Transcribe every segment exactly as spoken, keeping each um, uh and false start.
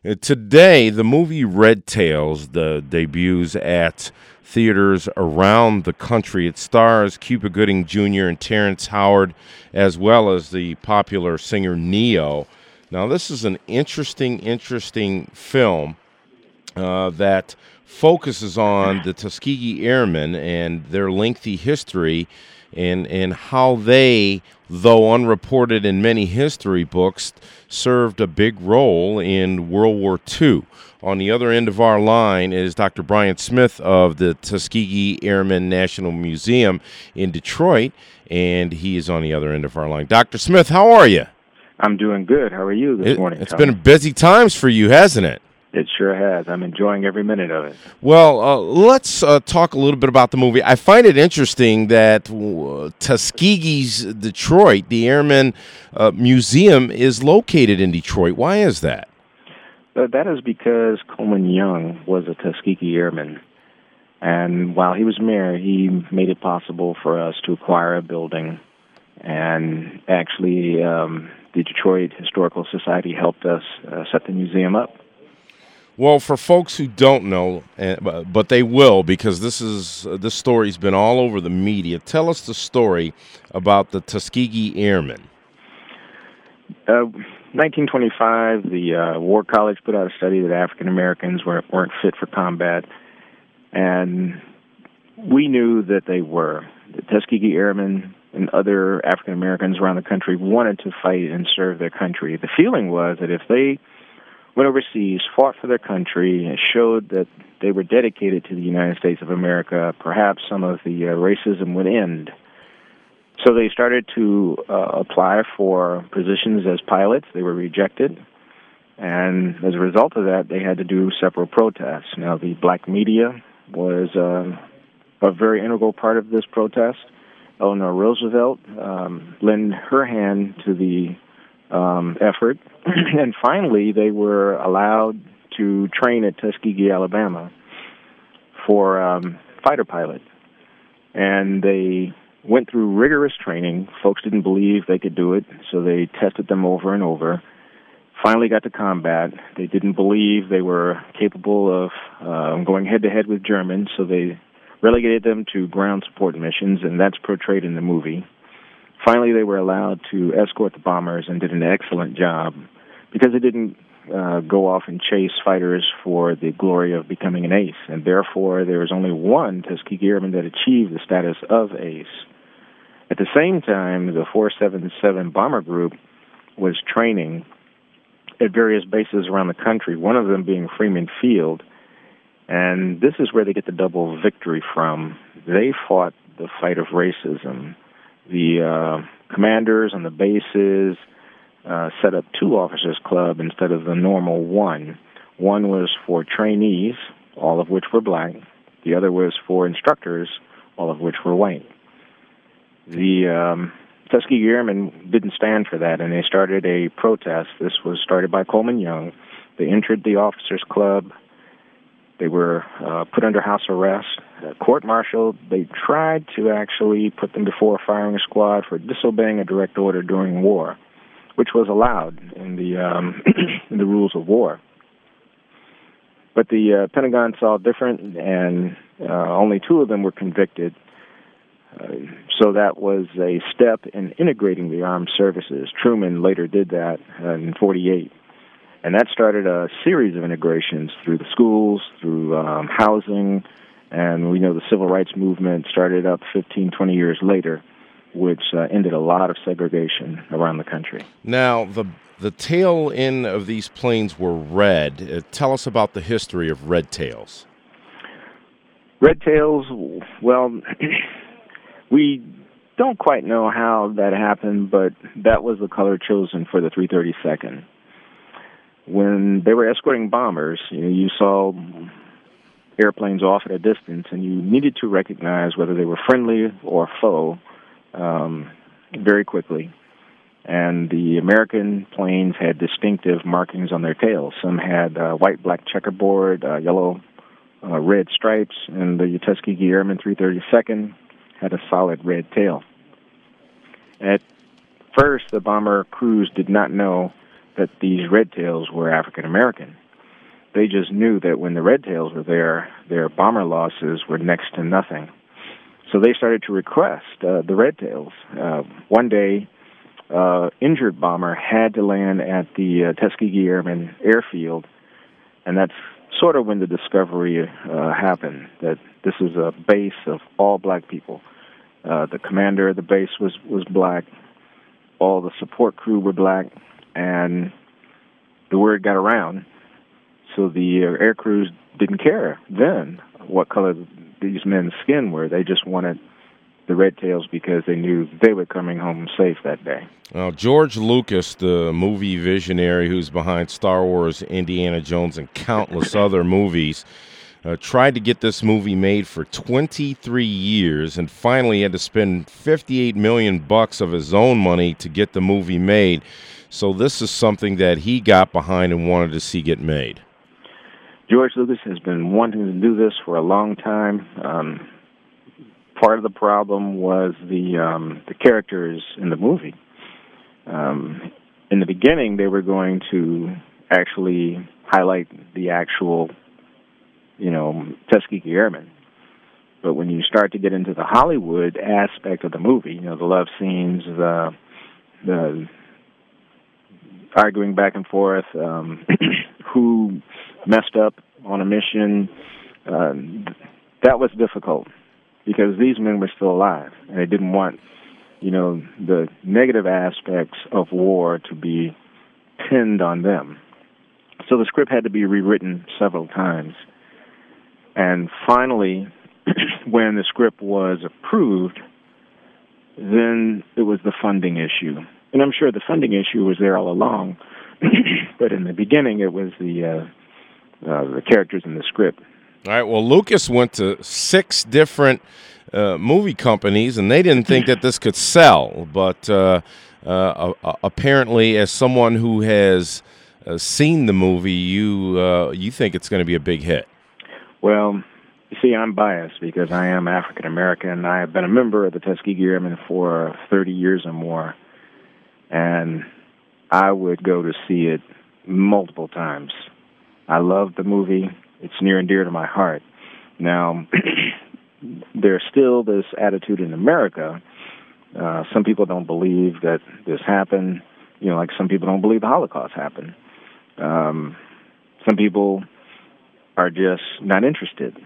Uh, Today, the movie Red Tails the debuts at theaters around the country. It stars Cuba Gooding Junior and Terrence Howard, as well as the popular singer Neo. Now, this is an interesting, interesting film uh, that focuses on the Tuskegee Airmen and their lengthy history and, and how they, though unreported in many history books, served a big role in World War Two. On the other end of our line is Doctor Brian Smith of the Tuskegee Airmen National Museum in Detroit, and he is on the other end of our line. Doctor Smith, how are you? I'm doing good. How are you this It, morning, It's Tony? been busy times for you, hasn't it? It sure has. I'm enjoying every minute of it. Well, uh, let's uh, talk a little bit about the movie. I find it interesting that uh, Tuskegee's Detroit, the Airmen uh, Museum, is located in Detroit. Why is that? Uh, that is because Coleman Young was a Tuskegee Airman. And while he was mayor, he made it possible for us to acquire a building. And actually, um, the Detroit Historical Society helped us uh, set the museum up. Well, for folks who don't know, uh, but they will, because this is uh, this story's been all over the media. Tell us the story about the Tuskegee Airmen. Uh, nineteen twenty-five, the uh, War College put out a study that African Americans weren't, weren't fit for combat, and we knew that they were. The Tuskegee Airmen and other African Americans around the country wanted to fight and serve their country. The feeling was that if they went overseas, fought for their country, and showed that they were dedicated to the United States of America, perhaps some of the uh, racism would end. So they started to uh, apply for positions as pilots. They were rejected. And as a result of that, they had to do several protests. Now, the black media was uh, a very integral part of this protest. Eleanor Roosevelt um, lent her hand to the um, effort. And finally, they were allowed to train at Tuskegee, Alabama for um, fighter pilot. And they went through rigorous training. Folks didn't believe they could do it, so they tested them over and over. Finally got to combat. They didn't believe they were capable of uh, going head-to-head with Germans, so they relegated them to ground support missions, and that's portrayed in the movie. Finally, they were allowed to escort the bombers and did an excellent job because they didn't uh, go off and chase fighters for the glory of becoming an ace, and therefore there was only one Tuskegee Airman that achieved the status of ace. At the same time, the four seventy-seven Bomber Group was training at various bases around the country, one of them being Freeman Field, and this is where they get the double victory from. They fought the fight of racism. The uh, commanders on the bases uh, set up two officers' club instead of the normal one. One was for trainees, all of which were black. The other was for instructors, all of which were white. The um, Tuskegee Airmen didn't stand for that, and they started a protest. This was started by Coleman Young. They entered the officers' club. They were uh, put under house arrest, uh, court-martialed. They tried to actually put them before a firing squad for disobeying a direct order during war, which was allowed in the um, in the rules of war. But the uh, Pentagon saw different, and uh, only two of them were convicted. Uh, so that was a step in integrating the armed services. Truman later did that uh, in forty-eight. And that started a series of integrations through the schools, through um, housing, and we know the civil rights movement started up fifteen, twenty years later, which uh, ended a lot of segregation around the country. Now, the the tail end of these planes were red. Uh, tell us about the history of red tails. Red tails, well, we don't quite know how that happened, but that was the color chosen for the three thirty-second. When they were escorting bombers, you know, you saw airplanes off at a distance, and you needed to recognize whether they were friendly or foe um, very quickly. And the American planes had distinctive markings on their tails. Some had uh, white, black checkerboard, uh, yellow, uh, red stripes, and the Tuskegee Airmen three thirty-second had a solid red tail. At first, the bomber crews did not know that these red tails were African American. they just knew that when the Red Tails were there, their bomber losses were next to nothing. So they started to request uh, the Red Tails. Uh, one day, uh, injured bomber had to land at the uh, Tuskegee Airmen Airfield, and that's sort of when the discovery uh, happened, that this is a base of all black people. Uh, the commander of the base was, was black. All the support crew were black, and the word got around. So the uh, air crews didn't care then what color these men's skin were. They just wanted the Red Tails because they knew they were coming home safe that day. Now, George Lucas, the movie visionary who's behind Star Wars, Indiana Jones, and countless other movies, uh, tried to get this movie made for twenty-three years, and finally had to spend fifty-eight million bucks of his own money to get the movie made. So this is something that he got behind and wanted to see get made. George Lucas has been wanting to do this for a long time. Um, part of the problem was the um, the characters in the movie. Um, in the beginning, they were going to actually highlight the actual, you know, Tuskegee Airmen. But when you start to get into the Hollywood aspect of the movie, you know, the love scenes, the the arguing back and forth, um, who messed up on a mission, uh, that was difficult because these men were still alive, and they didn't want, you know, the negative aspects of war to be pinned on them. So the script had to be rewritten several times. And finally, when the script was approved, then it was the funding issue. And I'm sure the funding issue was there all along, but in the beginning it was the uh, uh, the characters in the script. All right, well, Lucas went to six different uh, movie companies, and they didn't think that this could sell. But uh, uh, uh, apparently, as someone who has uh, seen the movie, you uh, you think it's going to be a big hit. Well, you see, I'm biased because I am African American. I have been a member of the Tuskegee Airmen for thirty years or more, and I would go to see it multiple times. I love the movie. It's near and dear to my heart. Now, there's still this attitude in America. Uh, some people don't believe that this happened. You know, like some people don't believe the Holocaust happened. Um, some people are just not interested.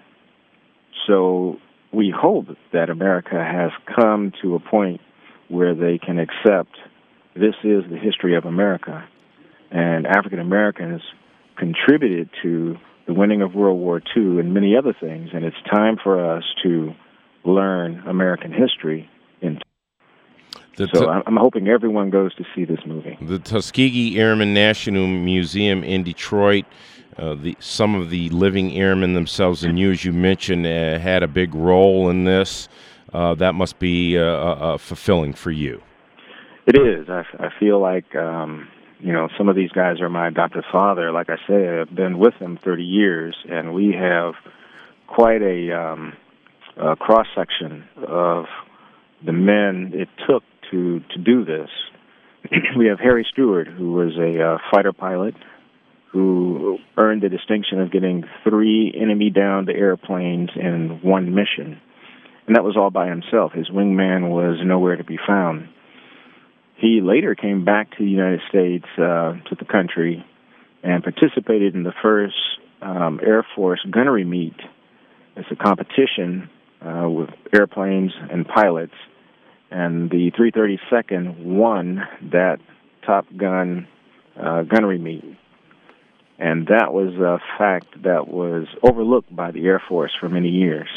So we hope that America has come to a point where they can accept this is the history of America. And African Americans contributed to the winning of World War Two and many other things, and it's time for us to learn American history. In the so I'm hoping everyone goes to see this movie. The Tuskegee Airmen National Museum in Detroit, uh, the some of the living airmen themselves, and you, as you mentioned, uh, had a big role in this. Uh, that must be uh, uh, fulfilling for you. It is. I, I feel like... Um, You know, some of these guys are my adopted father. Like I say, I've been with them thirty years, and we have quite a, um, a cross-section of the men it took to, to do this. We have Harry Stewart, who was a uh, fighter pilot who earned the distinction of getting three enemy-downed airplanes in one mission. And that was all by himself. His wingman was nowhere to be found. He later came back to the United States, uh, to the country, and participated in the first um, Air Force gunnery meet. It's a competition uh, with airplanes and pilots, and the three thirty-second won that Top Gun uh, gunnery meet. And that was a fact that was overlooked by the Air Force for many years.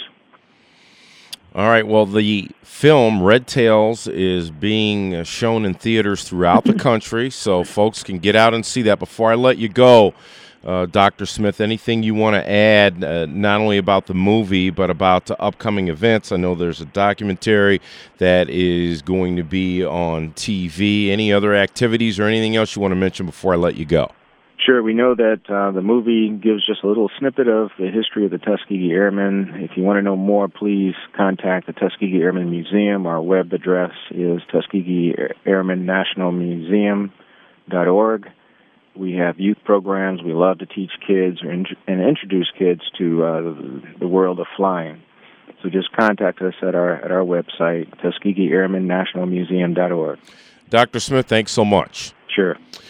All right, well, the film Red Tails is being shown in theaters throughout the country, so folks can get out and see that. Before I let you go, uh, Doctor Smith, anything you want to add, uh, not only about the movie, but about the upcoming events? I know there's a documentary that is going to be on T V. Any other activities or anything else you want to mention before I let you go? Sure. We know that uh, the movie gives just a little snippet of the history of the Tuskegee Airmen. If you want to know more, please contact the Tuskegee Airmen Museum. Our web address is Tuskegee Airmen National Museum dot org. We have youth programs. We love to teach kids or in, and introduce kids to uh, the world of flying. So just contact us at our at our website, Tuskegee Airmen National Museum dot org. Doctor Smith, thanks so much. Sure.